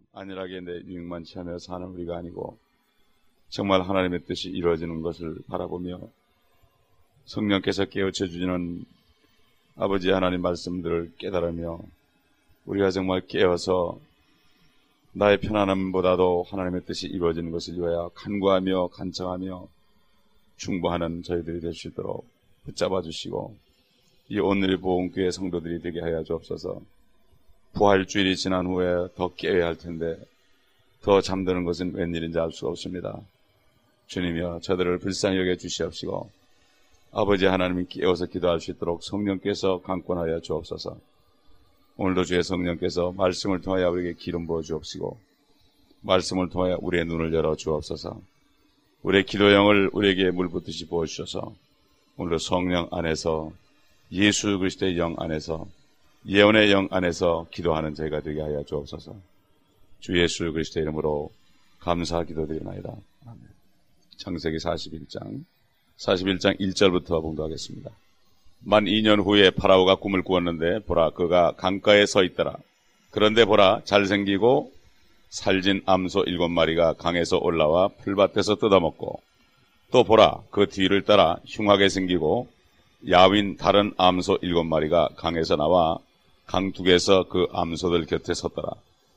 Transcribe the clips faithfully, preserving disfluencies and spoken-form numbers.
안일하게 내 유익만 취하며 사는 우리가 아니고 정말 하나님의 뜻이 이루어지는 것을 바라보며 성령께서 깨우쳐 주시는 아버지 하나님 말씀들을 깨달으며 우리가 정말 깨어서 나의 편안함보다도 하나님의 뜻이 이루어지는 것을 위하여 간구하며 간청하며 충고하는 저희들이 될 수 있도록 붙잡아 주시고 이 오늘의 보험교회 성도들이 되게 하여 주옵소서. 부활주일이 지난 후에 더 깨어야 할 텐데 더 잠드는 것은 웬일인지 알 수가 없습니다. 주님이여 저들을 불쌍히 여겨 주시옵시고 아버지 하나님이 깨어서 기도할 수 있도록 성령께서 강권하여 주옵소서. 오늘도 주의 성령께서 말씀을 통하여 우리에게 기름 부어 주옵시고 말씀을 통하여 우리의 눈을 열어 주옵소서. 우리의 기도형을 우리에게 물붓듯이 부어주셔서 오늘도 성령 안에서 예수 그리스도의 영 안에서 예언의 영 안에서 기도하는 저희가 되게 하여 주옵소서. 주 예수 그리스도의 이름으로 감사 기도드리나이다. 아멘. 창세기 사십일 장 사십일 장 일 절부터 봉독하겠습니다. 만 이 년 후에 파라오가 꿈을 꾸었는데 보라 그가 강가에 서 있더라. 그런데 보라 잘생기고 살진 암소 일곱 마리가 강에서 올라와 풀밭에서 뜯어먹고 또 보라 그 뒤를 따라 흉하게 생기고 야윈 다른 암소 일곱 마리가 강에서 나와 강둑에서 그 암소들 곁에 섰더라.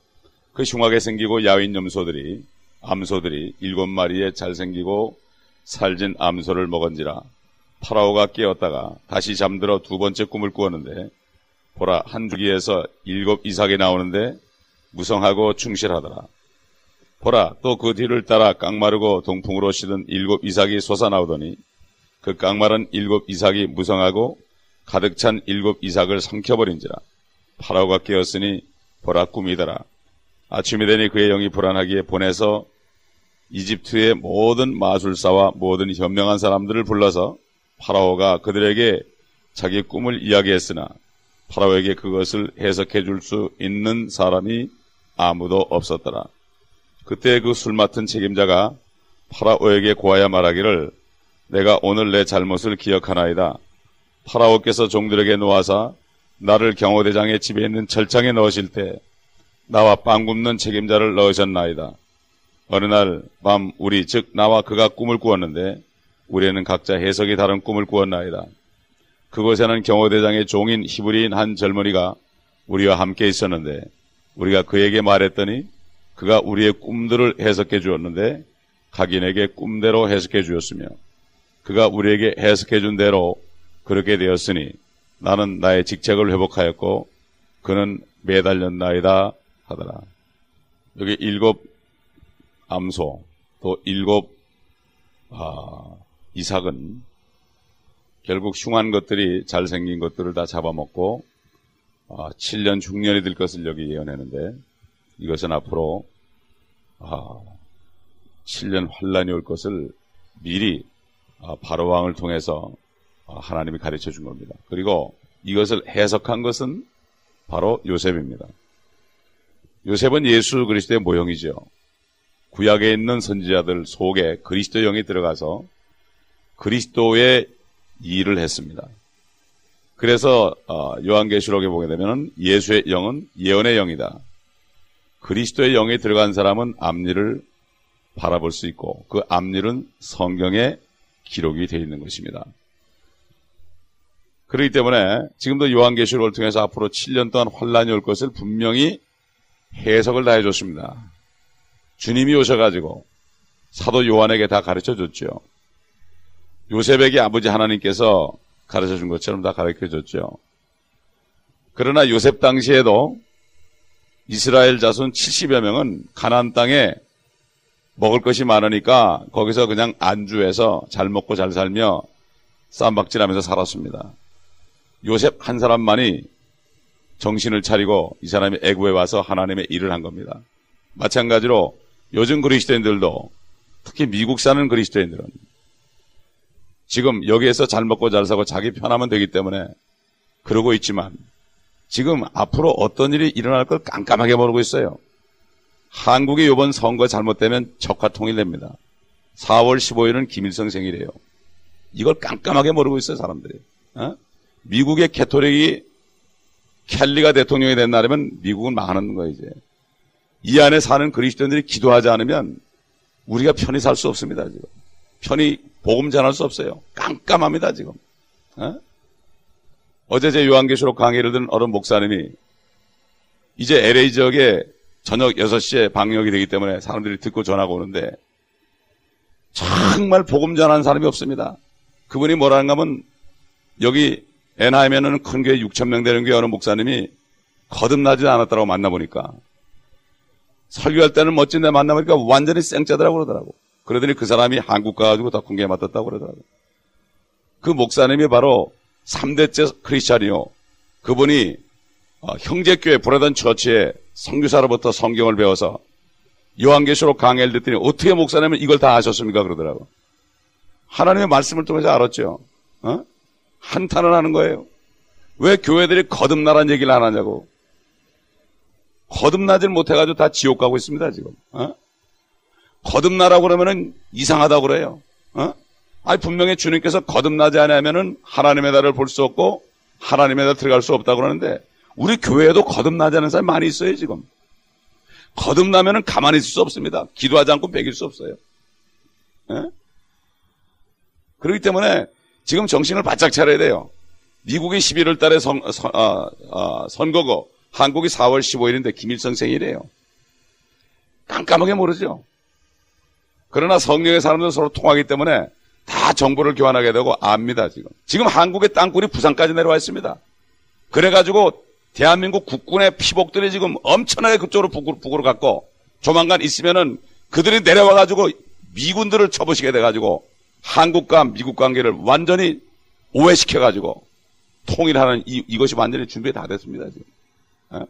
그 흉하게 생기고 야윈 염소들이 암소들이 일곱 마리의 잘생기고 살진 암소를 먹은지라. 파라오가 깨었다가 다시 잠들어 두 번째 꿈을 꾸었는데 보라 한 줄기에서 일곱 이삭이 나오는데 무성하고 충실하더라. 보라 또 그 뒤를 따라 깡마르고 동풍으로 시든 일곱 이삭이 솟아나오더니 그 깡마른 일곱 이삭이 무성하고 가득 찬 일곱 이삭을 삼켜버린지라. 파라오가 깨었으니 보라 꿈이더라. 아침이 되니 그의 영이 불안하기에 보내서 이집트의 모든 마술사와 모든 현명한 사람들을 불러서 파라오가 그들에게 자기 꿈을 이야기했으나 파라오에게 그것을 해석해 줄 수 있는 사람이 아무도 없었더라. 그때 그 술 맡은 책임자가 파라오에게 고하여 말하기를 내가 오늘 내 잘못을 기억하나이다. 파라오께서 종들에게 놓아서 나를 경호대장의 집에 있는 철창에 넣으실 때 나와 빵 굽는 책임자를 넣으셨나이다. 어느 날 밤 우리 즉 나와 그가 꿈을 꾸었는데 우리는 각자 해석이 다른 꿈을 꾸었나이다. 그곳에는 경호대장의 종인 히브리인 한 젊은이가 우리와 함께 있었는데 우리가 그에게 말했더니 그가 우리의 꿈들을 해석해 주었는데 각인에게 꿈대로 해석해 주었으며 그가 우리에게 해석해 준 대로 그렇게 되었으니 나는 나의 직책을 회복하였고 그는 매달렸나이다 하더라. 여기 일곱 암소 또 일곱 아, 이삭은 결국 흉한 것들이 잘생긴 것들을 다 잡아먹고 아, 칠 년 흉년이 될 것을 여기 예언했는데 이것은 앞으로 아, 칠 년 환란이 올 것을 미리 아, 바로 왕을 통해서 아, 하나님이 가르쳐 준 겁니다. 그리고 이것을 해석한 것은 바로 요셉입니다. 요셉은 예수 그리스도의 모형이죠. 구약에 있는 선지자들 속에 그리스도의 영이 들어가서 그리스도의 일을 했습니다. 그래서 요한계시록에 보게 되면 예수의 영은 예언의 영이다. 그리스도의 영이 들어간 사람은 앞일을 바라볼 수 있고 그 앞일은 성경에 기록이 되어 있는 것입니다. 그렇기 때문에 지금도 요한계시록을 통해서 앞으로 칠 년 동안 환란이 올 것을 분명히 해석을 다 해줬습니다. 주님이 오셔가지고 사도 요한에게 다 가르쳐줬죠. 요셉에게 아버지 하나님께서 가르쳐준 것처럼 다 가르쳐줬죠. 그러나 요셉 당시에도 이스라엘 자손 칠십여 명은 가나안 땅에 먹을 것이 많으니까 거기서 그냥 안주해서 잘 먹고 잘 살며 쌈박질하면서 살았습니다. 요셉 한 사람만이 정신을 차리고 이 사람이 애굽에 와서 하나님의 일을 한 겁니다. 마찬가지로 요즘 그리스도인들도 특히 미국 사는 그리스도인들은 지금 여기에서 잘 먹고 잘 사고 자기 편하면 되기 때문에 그러고 있지만 지금 앞으로 어떤 일이 일어날 걸 깜깜하게 모르고 있어요. 한국의 이번 선거 잘못되면 적화 통일됩니다. 사월 십오일은 김일성 생일이에요. 이걸 깜깜하게 모르고 있어요, 사람들이. 어? 미국의 캐토릭이 켈리가 대통령이 된 날이면 미국은 망하는 거예요, 이제. 이 안에 사는 그리스도인들이 기도하지 않으면 우리가 편히 살 수 없습니다. 지금 편히 복음 전할 수 없어요. 깜깜합니다 지금. 어? 어제 제 요한계시록 강의를 듣는 어른 목사님이 이제 엘에이 지역에 저녁 여섯 시에 방역이 되기 때문에 사람들이 듣고 전화가 오는데 정말 복음 전하는 사람이 없습니다. 그분이 뭐라는가 하면 여기 애나하임에는 큰 교회 육천 명 되는 교회 어느 목사님이 거듭나지 않았다고 만나보니까 설교할 때는 멋진데 만나보니까 완전히 쌩짜더라고 그러더라고. 그러더니 그 사람이 한국 가가지고 더 큰 교회 맡았다고 그러더라고. 그 목사님이 바로 삼 대째 크리스찬이요. 그분이 어, 형제교회 브라던 처치에 선교사로부터 성경을 배워서 요한계시록 강의를 듣더니 어떻게 목사님은 이걸 다 아셨습니까? 그러더라고. 하나님의 말씀을 통해서 알았죠. 어? 한탄을 하는 거예요. 왜 교회들이 거듭나란 얘기를 안 하냐고. 거듭나질 못해가지고 다 지옥 가고 있습니다 지금. 어? 거듭나라고 그러면은 이상하다고 그래요. 어? 아니 분명히 주님께서 거듭나지 않으면은 하나님의 나라를 볼 수 없고 하나님의 나라에 들어갈 수 없다고 그러는데 우리 교회에도 거듭나지 않은 사람이 많이 있어요 지금. 거듭나면은 가만히 있을 수 없습니다. 기도하지 않고 배길 수 없어요. 예? 그렇기 때문에 지금 정신을 바짝 차려야 돼요. 미국이 십일월 달에 선, 선, 아, 아, 선거고 한국이 사월 십오일인데 김일성 생일이에요. 깜깜하게 모르죠. 그러나 성령의 사람들은 서로 통하기 때문에 다 정보를 교환하게 되고 압니다 지금. 지금 한국의 땅굴이 부산까지 내려와 있습니다. 그래가지고 대한민국 국군의 피복들이 지금 엄청나게 그쪽으로 북으로, 북으로 갔고 조만간 있으면은 그들이 내려와가지고 미군들을 쳐부시게 돼가지고 한국과 미국 관계를 완전히 오해시켜가지고 통일하는 이, 이것이 완전히 준비 다 됐습니다 지금. 어?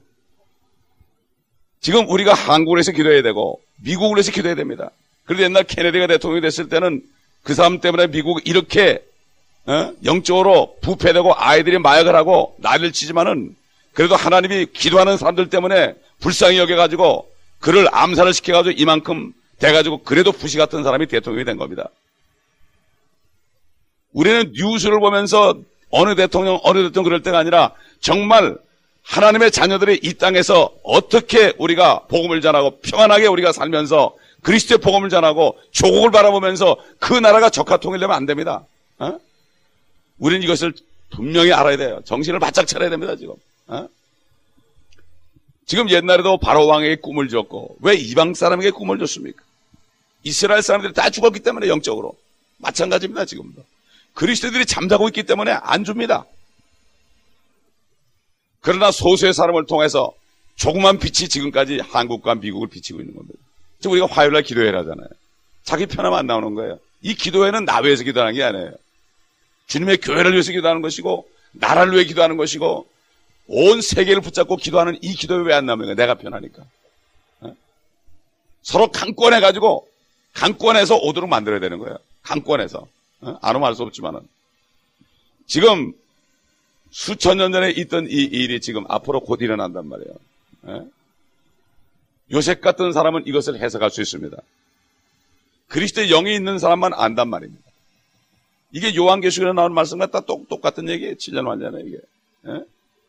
지금 우리가 한국을 해서 기도해야 되고 미국을 해서 기도해야 됩니다. 그런데 옛날 케네디가 대통령이 됐을 때는 그 사람 때문에 미국 이렇게 어? 영적으로 부패되고 아이들이 마약을 하고 난리를 치지만은 그래도 하나님이 기도하는 사람들 때문에 불쌍히 여겨가지고 그를 암살을 시켜가지고 이만큼 돼가지고 그래도 부시 같은 사람이 대통령이 된 겁니다. 우리는 뉴스를 보면서 어느 대통령 어느 대통령 그럴 때가 아니라 정말 하나님의 자녀들이 이 땅에서 어떻게 우리가 복음을 전하고 평안하게 우리가 살면서 그리스도의 복음을 전하고 조국을 바라보면서 그 나라가 적화 통일되면 안 됩니다. 어? 우리는 이것을 분명히 알아야 돼요. 정신을 바짝 차려야 됩니다 지금. 어? 지금 옛날에도 바로 왕에게 꿈을 줬고 왜 이방 사람에게 꿈을 줬습니까? 이스라엘 사람들이 다 죽었기 때문에 영적으로 마찬가지입니다 지금도. 그리스도들이 잠자고 있기 때문에 안 줍니다. 그러나 소수의 사람을 통해서 조그만 빛이 지금까지 한국과 미국을 비치고 있는 겁니다. 지금 우리가 화요일날 기도회를 하잖아요. 자기 편하면 안 나오는 거예요. 이 기도회는 나 위해서 기도하는 게 아니에요. 주님의 교회를 위해서 기도하는 것이고 나라를 위해 기도하는 것이고 온 세계를 붙잡고 기도하는 이 기도회 왜 안 나오는 거예요? 내가 편하니까. 어? 서로 강권해가지고 강권해서 오도록 만들어야 되는 거예요. 강권해서. 어? 안 오면 알 수 없지만은 지금 수천 년 전에 있던 이 일이 지금 앞으로 곧 일어난단 말이에요. 예? 요셉 같은 사람은 이것을 해석할 수 있습니다. 그리스도의 영이 있는 사람만 안단 말입니다. 이게 요한계시록에 나오는 말씀과 다 똑, 똑같은 얘기예요. 칠 년 완전해 이게. 예?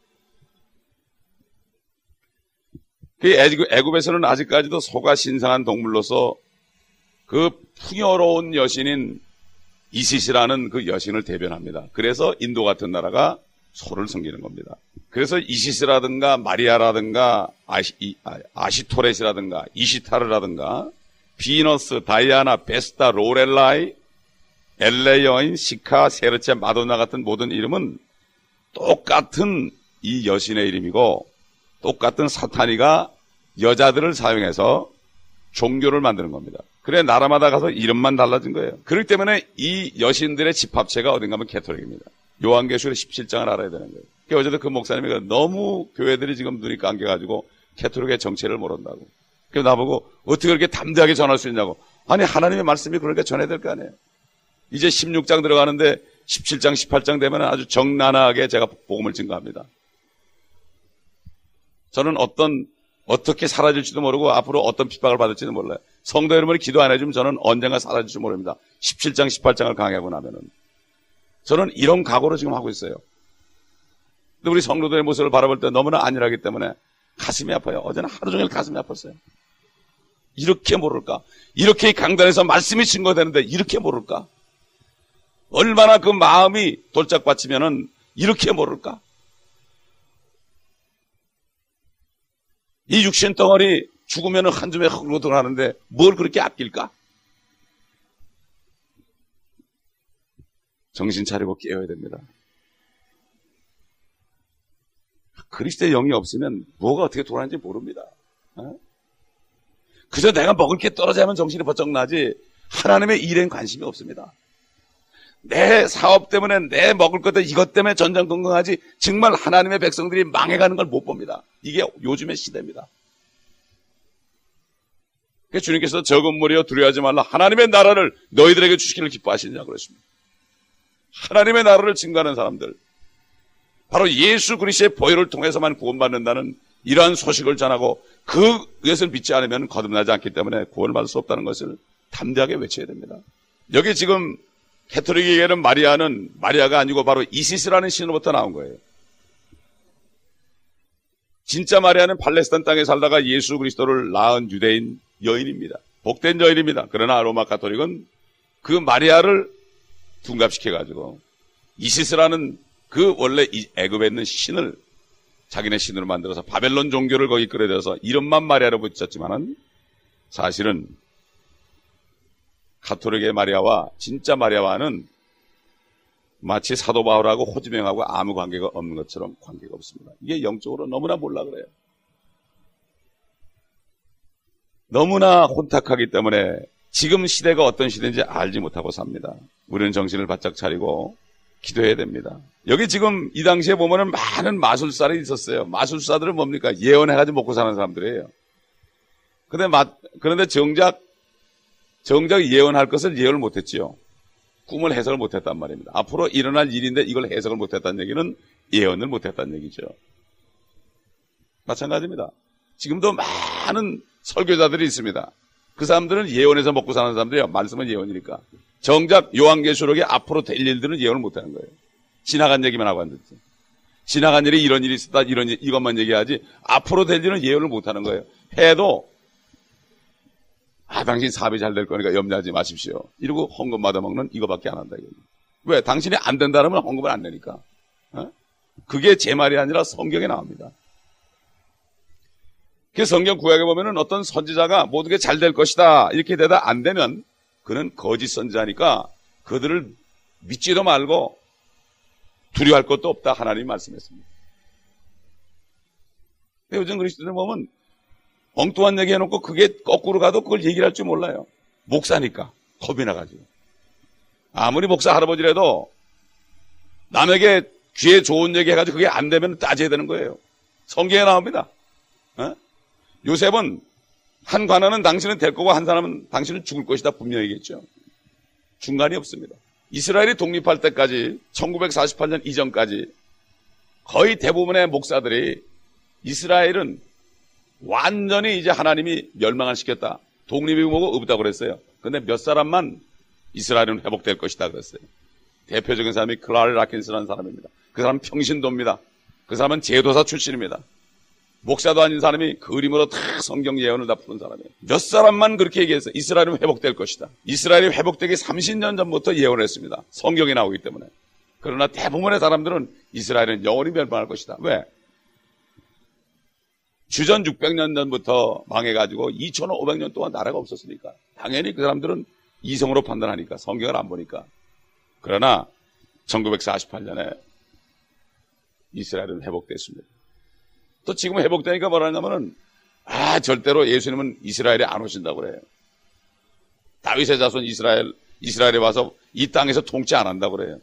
그 애굽에서는 아직까지도 소가 신성한 동물로서 그 풍요로운 여신인 이시시라는 그 여신을 대변합니다. 그래서 인도 같은 나라가 소를 섬기는 겁니다. 그래서 이시스라든가 마리아라든가 아시, 아시토렛이라든가 이시타르라든가 비너스, 다이아나, 베스타, 로렐라이, 엘레 여인, 시카, 세르체, 마도나 같은 모든 이름은 똑같은 이 여신의 이름이고 똑같은 사탄이가 여자들을 사용해서 종교를 만드는 겁니다. 그래 나라마다 가서 이름만 달라진 거예요. 그렇기 때문에 이 여신들의 집합체가 어딘가 하면 캐톨릭입니다. 요한계시록 십칠 장을 알아야 되는 거예요. 그러니까 어제도 그 목사님이 너무 교회들이 지금 눈이 감겨가지고 캐톨릭의 정체를 모른다고. 그래서 나보고 어떻게 그렇게 담대하게 전할 수 있냐고. 아니 하나님의 말씀이 그러니까 전해야 될 거 아니에요. 이제 십육 장 들어가는데 십칠 장, 십팔 장 되면 아주 정난하게 제가 복음을 증거합니다. 저는 어떤 어떻게 사라질지도 모르고 앞으로 어떤 핍박을 받을지도 몰라요. 성도 여러분이 기도 안 해주면 저는 언젠가 사라질지 모릅니다. 십칠 장, 십팔 장을 강의하고 나면은. 저는 이런 각오로 지금 하고 있어요. 근데 우리 성도들의 모습을 바라볼 때 너무나 안일하기 때문에 가슴이 아파요. 어제는 하루 종일 가슴이 아팠어요. 이렇게 모를까? 이렇게 강단에서 말씀이 증거되는데 이렇게 모를까? 얼마나 그 마음이 돌짝받치면은 이렇게 모를까? 이 육신 덩어리 죽으면은 한 줌에 흙으로 들어가는데 뭘 그렇게 아낄까? 정신 차리고 깨어야 됩니다. 그리스도의 영이 없으면 뭐가 어떻게 돌아가는지 모릅니다. 어? 그저 내가 먹을 게 떨어지면 정신이 번쩍 나지 하나님의 일엔 관심이 없습니다. 내 사업 때문에 내 먹을 것들 이것 때문에 전전긍긍하지 정말 하나님의 백성들이 망해가는 걸 못 봅니다. 이게 요즘의 시대입니다. 그래서 주님께서 적은 무리여 두려워하지 말라. 하나님의 나라를 너희들에게 주시기를 기뻐하시느냐 그러십니다. 하나님의 나라를 증거하는 사람들, 바로 예수 그리스도의 보혈을 통해서만 구원받는다는 이러한 소식을 전하고 그것을 믿지 않으면 거듭나지 않기 때문에 구원을 받을 수 없다는 것을 담대하게 외쳐야 됩니다. 여기 지금 캐톨릭에게는 마리아는 마리아가 아니고 바로 이시스라는 신으로부터 나온 거예요. 진짜 마리아는 팔레스타인 땅에 살다가 예수 그리스도를 낳은 유대인 여인입니다. 복된 여인입니다. 그러나 로마 가톨릭은 그 마리아를 둔갑시켜가지고 이시스라는 그 원래 애굽에 있는 신을 자기네 신으로 만들어서 바벨론 종교를 거기 끌어들여서 이름만 마리아로 붙였지만은 사실은 가톨릭의 마리아와 진짜 마리아와는 마치 사도 바울하고 호지명하고 아무 관계가 없는 것처럼 관계가 없습니다. 이게 영적으로 너무나 몰라 그래요. 너무나 혼탁하기 때문에 지금 시대가 어떤 시대인지 알지 못하고 삽니다. 우리는 정신을 바짝 차리고 기도해야 됩니다. 여기 지금 이 당시에 보면은 많은 마술사들이 있었어요. 마술사들은 뭡니까? 예언해가지고 먹고 사는 사람들이에요. 그런데, 마, 그런데 정작, 정작 예언할 것을 예언을 못했지요. 꿈을 해석을 못했단 말입니다. 앞으로 일어날 일인데 이걸 해석을 못했다는 얘기는 예언을 못했다는 얘기죠. 마찬가지입니다. 지금도 많은 설교자들이 있습니다. 그 사람들은 예언해서 먹고 사는 사람들이에요. 말씀은 예언이니까. 정작 요한계시록에 앞으로 될 일들은 예언을 못하는 거예요. 지나간 얘기만 하고 앉았지. 지나간 일이 이런 일이 있었다, 이런 일, 이것만 얘기하지 앞으로 될 일은 예언을 못하는 거예요. 해도 아 당신 사업이 잘 될 거니까 염려하지 마십시오. 이러고 헌금 받아먹는 이거밖에 안 한다. 이거예요. 왜? 당신이 안 된다면 헌금을 안 내니까. 어? 그게 제 말이 아니라 성경에 나옵니다. 그 성경 구약에 보면은 어떤 선지자가 모든 게 잘 될 것이다 이렇게 되다 안 되면 그는 거짓 선지자니까 그들을 믿지도 말고 두려워할 것도 없다 하나님이 말씀했습니다. 근데 요즘 그리스도들 보면 엉뚱한 얘기 해놓고 그게 거꾸로 가도 그걸 얘기를 할 줄 몰라요. 목사니까 겁이 나가지고. 아무리 목사 할아버지라도 남에게 귀에 좋은 얘기 해가지고 그게 안 되면 따져야 되는 거예요. 성경에 나옵니다. 어? 요셉은 한 관원은 당신은 될 거고 한 사람은 당신은 죽을 것이다 분명히 얘기했죠. 중간이 없습니다. 이스라엘이 독립할 때까지 천구백사십팔 년 이전까지 거의 대부분의 목사들이 이스라엘은 완전히 이제 하나님이 멸망을 시켰다. 독립이 뭐고 없다고 그랬어요. 근데 몇 사람만 이스라엘은 회복될 것이다 그랬어요. 대표적인 사람이 클라르 라킨스라는 사람입니다. 그 사람은 평신도입니다. 그 사람은 제도사 출신입니다. 목사도 아닌 사람이 그림으로 다 성경 예언을 다 푸는 사람이에요. 몇 사람만 그렇게 얘기했어요. 이스라엘은 회복될 것이다. 이스라엘이 회복되기 삼십 년 전부터 예언을 했습니다. 성경에 나오기 때문에. 그러나 대부분의 사람들은 이스라엘은 영원히 멸망할 것이다. 왜? 주전 육백 년 전부터 망해가지고 이천오백 년 동안 나라가 없었으니까. 당연히 그 사람들은 이성으로 판단하니까. 성경을 안 보니까. 그러나 천구백사십팔 년에 이스라엘은 회복됐습니다. 또 지금 회복되니까 뭐라 하냐면은, 아, 절대로 예수님은 이스라엘에 안 오신다고 그래요. 다윗의 자손 이스라엘, 이스라엘에 와서 이 땅에서 통치 안 한다고 그래요.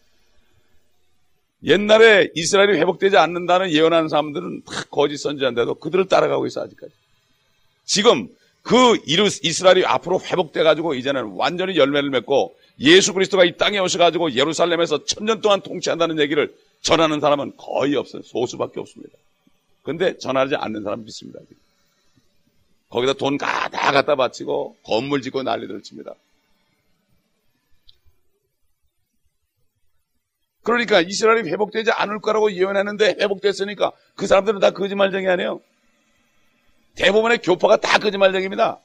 옛날에 이스라엘이 회복되지 않는다는 예언하는 사람들은 다 거짓 선지자인데도 그들을 따라가고 있어, 아직까지. 지금 그 이스라엘이 앞으로 회복돼가지고 이제는 완전히 열매를 맺고 예수 그리스도가 이 땅에 오셔가지고 예루살렘에서 천년 동안 통치한다는 얘기를 전하는 사람은 거의 없어요. 소수밖에 없습니다. 근데 전하지 않는 사람이 있습니다. 거기다 돈 다 갖다 바치고 건물 짓고 난리를 칩니다. 그러니까 이스라엘이 회복되지 않을 거라고 예언했는데 회복됐으니까 그 사람들은 다 거짓말쟁이 아니에요. 대부분의 교파가 다 거짓말쟁입니다.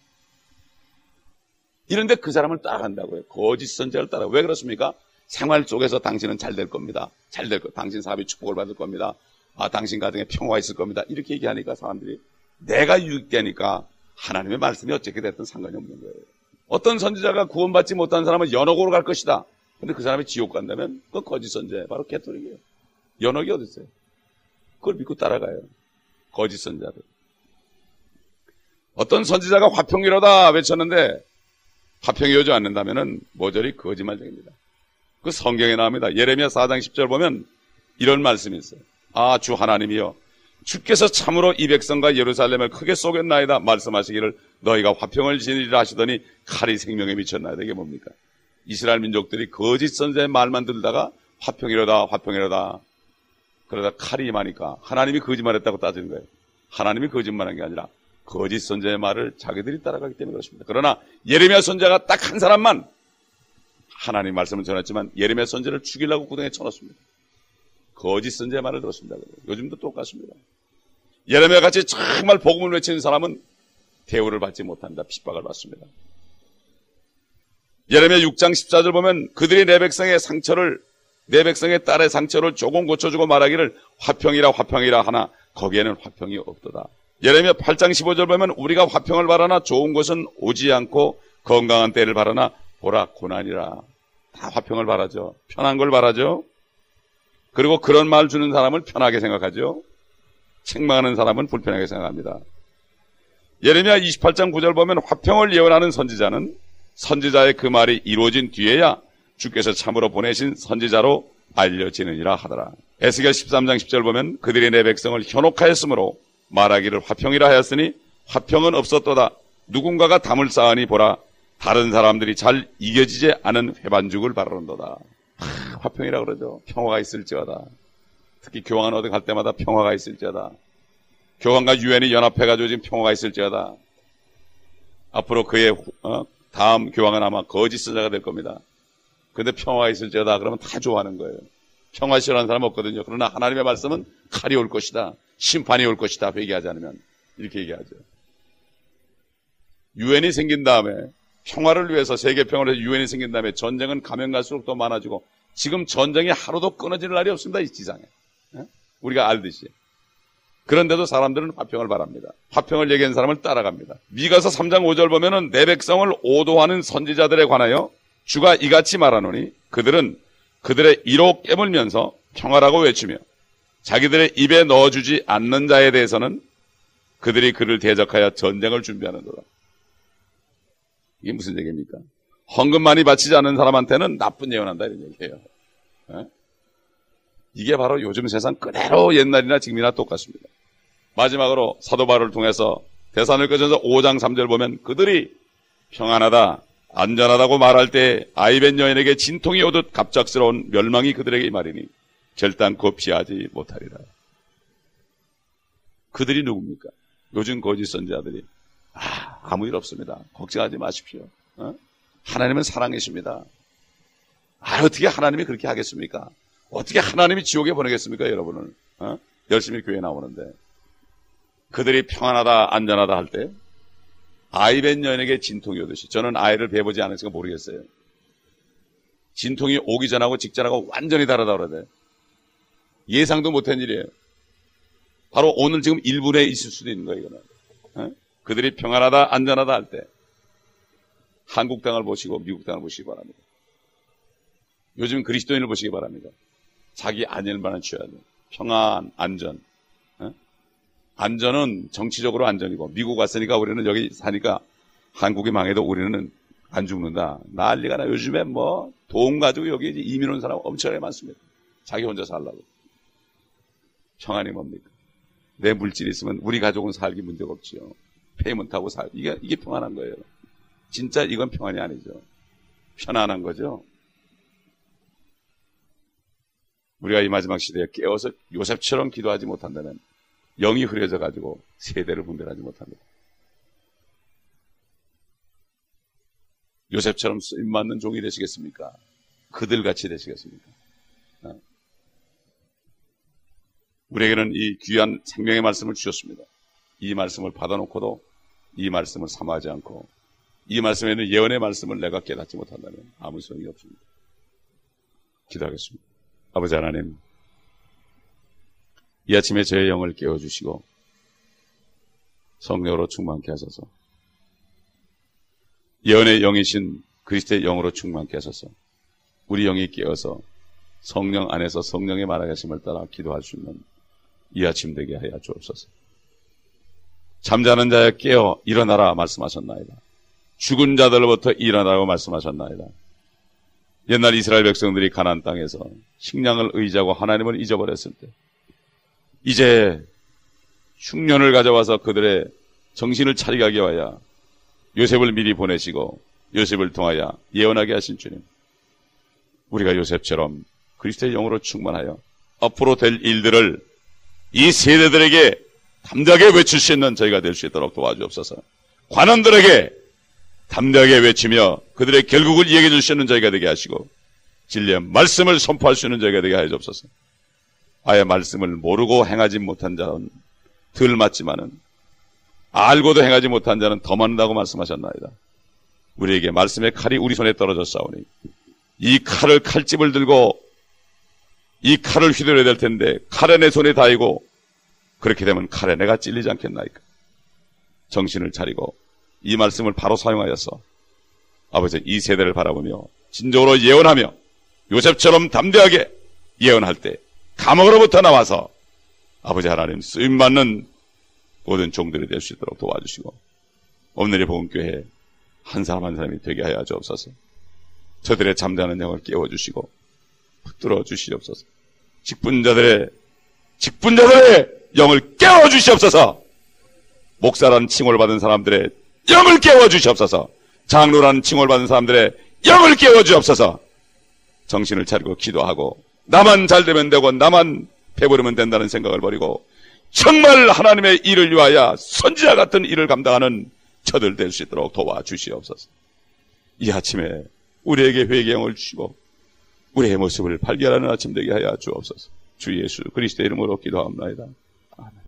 이런데 그 사람을 따라간다고요. 거짓 선지자를 따라. 왜 그렇습니까? 생활 속에서 당신은 잘 될 겁니다. 잘 될 거. 당신 사업이 축복을 받을 겁니다. 아, 당신 가정에 평화가 있을 겁니다. 이렇게 얘기하니까 사람들이 내가 유익되니까 하나님의 말씀이 어떻게 됐든 상관이 없는 거예요. 어떤 선지자가 구원받지 못한 사람은 연옥으로 갈 것이다. 근데 그 사람이 지옥 간다면 그건 거짓 선지자예요. 바로 개토릭이에요. 연옥이 어디 있어요? 그걸 믿고 따라가요. 거짓 선지자들. 어떤 선지자가 화평이로다 외쳤는데 화평이 오지 않는다면은 모조리 거짓말쟁입니다. 그 성경에 나옵니다. 예레미야 사 장 십 절 보면 이런 말씀이 있어요. 아, 주 하나님이여, 주께서 참으로 이 백성과 예루살렘을 크게 쏘겠나이다 말씀하시기를 너희가 화평을 지니리라 하시더니 칼이 생명에 미쳤나이다. 이게 뭡니까? 이스라엘 민족들이 거짓 선지자의 말만 들다가 화평이로다 화평이로다 그러다 칼이 임하니까 하나님이 거짓말했다고 따지는 거예요. 하나님이 거짓말한 게 아니라 거짓 선지자의 말을 자기들이 따라가기 때문에 그렇습니다. 그러나 예레미야 선지자가 딱 한 사람만 하나님 말씀을 전했지만 예레미야 선지자를 죽이려고 구덩이에 쳐넣습니다. 거짓 선지자의 말을 들었습니다. 요즘도 똑같습니다. 예레미야 같이 정말 복음을 외치는 사람은 대우를 받지 못합니다. 핍박을 받습니다. 예레미야 육 장 십사 절 보면 그들이 내 백성의 상처를 내 백성의 딸의 상처를 조금 고쳐주고 말하기를 화평이라 화평이라 하나 거기에는 화평이 없도다. 예레미야 팔 장 십오 절 보면 우리가 화평을 바라나 좋은 것은 오지 않고 건강한 때를 바라나 보라 고난이라. 다 화평을 바라죠. 편한 걸 바라죠. 그리고 그런 말 주는 사람을 편하게 생각하죠. 책망하는 사람은 불편하게 생각합니다. 예레미야 이십팔 장 구 절 보면 화평을 예언하는 선지자는 선지자의 그 말이 이루어진 뒤에야 주께서 참으로 보내신 선지자로 알려지느니라 하더라. 에스겔 십삼 장 십 절 보면 그들이 내 백성을 현혹하였으므로 말하기를 화평이라 하였으니 화평은 없었도다. 누군가가 담을 쌓으니 보라 다른 사람들이 잘 이겨지지 않은 회반죽을 바라는도다. 하, 화평이라 그러죠. 평화가 있을지어다. 특히 교황은 어디 갈 때마다 평화가 있을지어다. 교황과 유엔이 연합해가지고 지금 평화가 있을지어다. 앞으로 그의 어, 다음 교황은 아마 거짓 선지자가 될 겁니다. 근데 평화가 있을지어다 그러면 다 좋아하는 거예요. 평화 싫어하는 사람 없거든요. 그러나 하나님의 말씀은 칼이 올 것이다. 심판이 올 것이다. 회개하지 않으면. 이렇게 얘기하죠. 유엔이 생긴 다음에 평화를 위해서 세계 평화를 위해서 유엔이 생긴 다음에 전쟁은 가면 갈수록 더 많아지고 지금 전쟁이 하루도 끊어질 날이 없습니다. 이 지상에. 우리가 알듯이. 그런데도 사람들은 화평을 바랍니다. 화평을 얘기하는 사람을 따라갑니다. 미가서 삼 장 오 절 보면은 내 백성을 오도하는 선지자들에 관하여 주가 이같이 말하노니 그들은 그들의 이로 깨물면서 평화라고 외치며 자기들의 입에 넣어주지 않는 자에 대해서는 그들이 그를 대적하여 전쟁을 준비하는도다. 이게 무슨 얘기입니까? 헌금 많이 바치지 않는 사람한테는 나쁜 예언한다 이런 얘기예요. 에? 이게 바로 요즘 세상 그대로 옛날이나 지금이나 똑같습니다. 마지막으로 사도 바울을 통해서 데살로니가전서 오 장 삼 절 보면 그들이 평안하다 안전하다고 말할 때 아이벤 여인에게 진통이 오듯 갑작스러운 멸망이 그들에게 임하리니 결단코 피하지 못하리라. 그들이 누굽니까? 요즘 거짓 선지자들이 아, 아무 일 없습니다. 걱정하지 마십시오. 어? 하나님은 사랑이십니다. 아, 어떻게 하나님이 그렇게 하겠습니까? 어떻게 하나님이 지옥에 보내겠습니까, 여러분을? 어? 열심히 교회 나오는데. 그들이 평안하다, 안전하다 할 때, 아이벤 여인에게 진통이 오듯이, 저는 아이를 배보지 않으니까 모르겠어요. 진통이 오기 전하고 직전하고 완전히 다르다 그러대. 예상도 못한 일이에요. 바로 오늘 지금 일 분에 있을 수도 있는 거예요, 이거는. 어? 그들이 평안하다, 안전하다 할 때, 한국 땅을 보시고 미국 땅을 보시기 바랍니다. 요즘 그리스도인을 보시기 바랍니다. 자기 안전만을 취해야 돼요. 평안, 안전. 어? 안전은 정치적으로 안전이고 미국 왔으니까 우리는 여기 사니까 한국이 망해도 우리는 안 죽는다. 난리가 나. 요즘에 뭐 돈 가지고 여기 이민 온 사람 엄청나게 많습니다. 자기 혼자 살라고. 평안이 뭡니까? 내 물질이 있으면 우리 가족은 살기 문제가 없지요. 페이먼트하고 살. 이게, 이게 평안한 거예요. 진짜 이건 평안이 아니죠. 편안한 거죠. 우리가 이 마지막 시대에 깨어서 요셉처럼 기도하지 못한다면 영이 흐려져 가지고 세대를 분별하지 못합니다. 요셉처럼 쓰임맞는 종이 되시겠습니까? 그들같이 되시겠습니까? 우리에게는 이 귀한 생명의 말씀을 주셨습니다. 이 말씀을 받아놓고도 이 말씀을 삼하지 않고 이 말씀에는 예언의 말씀을 내가 깨닫지 못한다면 아무 소용이 없습니다. 기도하겠습니다. 아버지 하나님, 이 아침에 저의 영을 깨워주시고 성령으로 충만케 하소서. 예언의 영이신 그리스도의 영으로 충만케 하소서. 우리 영이 깨어서 성령 안에서 성령의 말하심을 따라 기도할 수 있는 이 아침 되게 하여 주옵소서. 잠자는 자여 깨어 일어나라 말씀하셨나이다. 죽은 자들로부터 일어나라고 말씀하셨나이다. 옛날 이스라엘 백성들이 가나안 땅에서 식량을 의지하고 하나님을 잊어버렸을 때 이제 흉년을 가져와서 그들의 정신을 차리게 하기 위하여 요셉을 미리 보내시고 요셉을 통하여 예언하게 하신 주님, 우리가 요셉처럼 그리스도의 영으로 충만하여 앞으로 될 일들을 이 세대들에게 담대하게 외칠 수 있는 저희가 될 수 있도록 도와주옵소서. 관원들에게 담대하게 외치며 그들의 결국을 얘기해 줄 수 있는 저희가 되게 하시고 진리의 말씀을 선포할 수 있는 저희가 되게 하여 주옵소서. 아예 말씀을 모르고 행하지 못한 자는 덜 맞지만은 알고도 행하지 못한 자는 더 많다고 말씀하셨나이다. 우리에게 말씀의 칼이 우리 손에 떨어져 싸우니 이 칼을 칼집을 들고 이 칼을 휘두르야 될 텐데 칼에 내 손에 닿이고 그렇게 되면 칼에 내가 찔리지 않겠나이까. 정신을 차리고 이 말씀을 바로 사용하여서 아버지 이 세대를 바라보며 진정으로 예언하며 요셉처럼 담대하게 예언할 때 감옥으로부터 나와서 아버지 하나님 쓰임받는 모든 종들이 될 수 있도록 도와주시고 오늘의 복음교회 한 사람 한 사람이 되게 하여 주옵소서. 저들의 잠자는 영을 깨워주시고 붙들어 주시옵소서. 직분자들의 직분자들의 영을 깨워주시옵소서. 목사라는 칭호를 받은 사람들의 영을 깨워주시옵소서. 장로라는 칭호를 받은 사람들의 영을 깨워주옵소서. 정신을 차리고 기도하고 나만 잘되면 되고 나만 배부르면 된다는 생각을 버리고 정말 하나님의 일을 위하여 선지자 같은 일을 감당하는 저들 될 수 있도록 도와주시옵소서. 이 아침에 우리에게 회개의 영을 주시고 우리의 모습을 발견하는 아침 되게 하여 주옵소서. 주 예수 그리스도의 이름으로 기도합니다. 아멘.